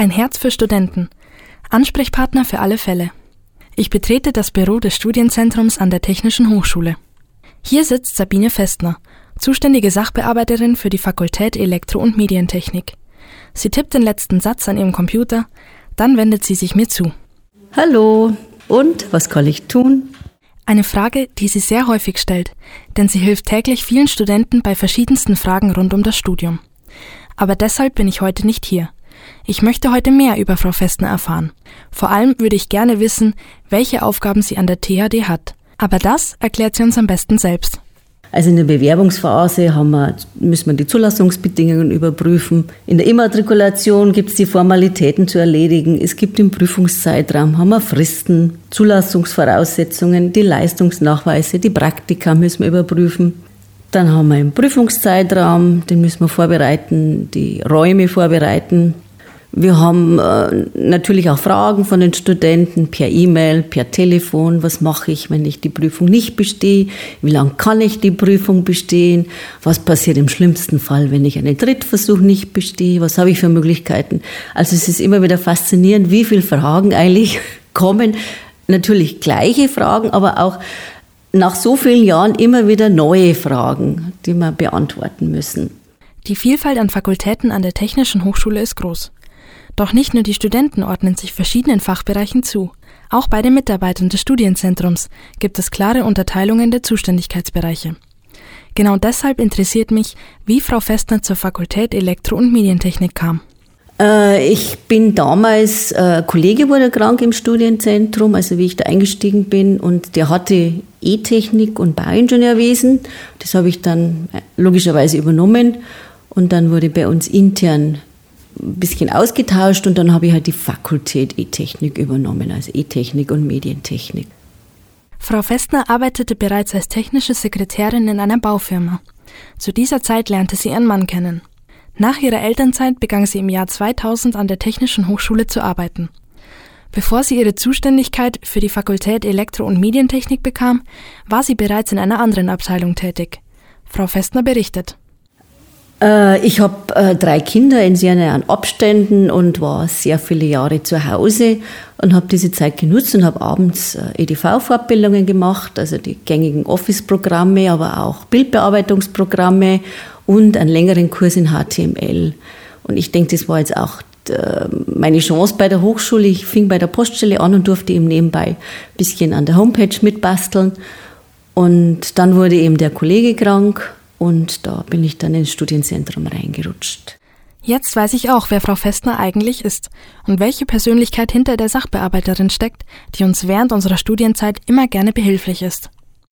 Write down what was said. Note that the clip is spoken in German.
Ein Herz für Studenten. Ansprechpartner für alle Fälle. Ich betrete das Büro des Studienzentrums an der Technischen Hochschule. Hier sitzt Sabine Festner, zuständige Sachbearbeiterin für die Fakultät Elektro- und Medientechnik. Sie tippt den letzten Satz an ihrem Computer, dann wendet sie sich mir zu. Hallo, und was kann ich tun? Eine Frage, die sie sehr häufig stellt, denn sie hilft täglich vielen Studenten bei verschiedensten Fragen rund um das Studium. Aber deshalb bin ich heute nicht hier. Ich möchte heute mehr über Frau Festner erfahren. Vor allem würde ich gerne wissen, welche Aufgaben sie an der THD hat. Aber das erklärt sie uns am besten selbst. Also in der Bewerbungsphase müssen wir die Zulassungsbedingungen überprüfen. In der Immatrikulation gibt es die Formalitäten zu erledigen. Es gibt im Prüfungszeitraum, haben wir Fristen, Zulassungsvoraussetzungen, die Leistungsnachweise, die Praktika müssen wir überprüfen. Dann haben wir im Prüfungszeitraum, den müssen wir vorbereiten, die Räume vorbereiten. Wir haben natürlich auch Fragen von den Studenten per E-Mail, per Telefon. Was mache ich, wenn ich die Prüfung nicht bestehe? Wie lange kann ich die Prüfung bestehen? Was passiert im schlimmsten Fall, wenn ich einen Drittversuch nicht bestehe? Was habe ich für Möglichkeiten? Also es ist immer wieder faszinierend, wie viele Fragen eigentlich kommen. Natürlich gleiche Fragen, aber auch nach so vielen Jahren immer wieder neue Fragen, die wir beantworten müssen. Die Vielfalt an Fakultäten an der Technischen Hochschule ist groß. Doch nicht nur die Studenten ordnen sich verschiedenen Fachbereichen zu. Auch bei den Mitarbeitern des Studienzentrums gibt es klare Unterteilungen der Zuständigkeitsbereiche. Genau deshalb interessiert mich, wie Frau Festner zur Fakultät Elektro- und Medientechnik kam. Ich bin damals, Kollege wurde krank im Studienzentrum, also wie ich da eingestiegen bin, und der hatte E-Technik und Bauingenieurwesen. Das habe ich dann logischerweise übernommen und dann wurde bei uns intern ein bisschen ausgetauscht und dann habe ich halt die Fakultät E-Technik übernommen, also E-Technik und Medientechnik. Frau Festner arbeitete bereits als technische Sekretärin in einer Baufirma. Zu dieser Zeit lernte sie ihren Mann kennen. Nach ihrer Elternzeit begann sie im Jahr 2000 an der Technischen Hochschule zu arbeiten. Bevor sie ihre Zuständigkeit für die Fakultät Elektro- und Medientechnik bekam, war sie bereits in einer anderen Abteilung tätig. Frau Festner berichtet. Ich habe 3 Kinder in sehr nahen Abständen und war sehr viele Jahre zu Hause und habe diese Zeit genutzt und habe abends EDV-Fortbildungen gemacht, also die gängigen Office-Programme, aber auch Bildbearbeitungsprogramme und einen längeren Kurs in HTML. Und ich denke, das war jetzt auch meine Chance bei der Hochschule. Ich fing bei der Poststelle an und durfte eben nebenbei ein bisschen an der Homepage mitbasteln. Und dann wurde eben der Kollege krank. Und da bin ich dann ins Studienzentrum reingerutscht. Jetzt weiß ich auch, wer Frau Festner eigentlich ist und welche Persönlichkeit hinter der Sachbearbeiterin steckt, die uns während unserer Studienzeit immer gerne behilflich ist.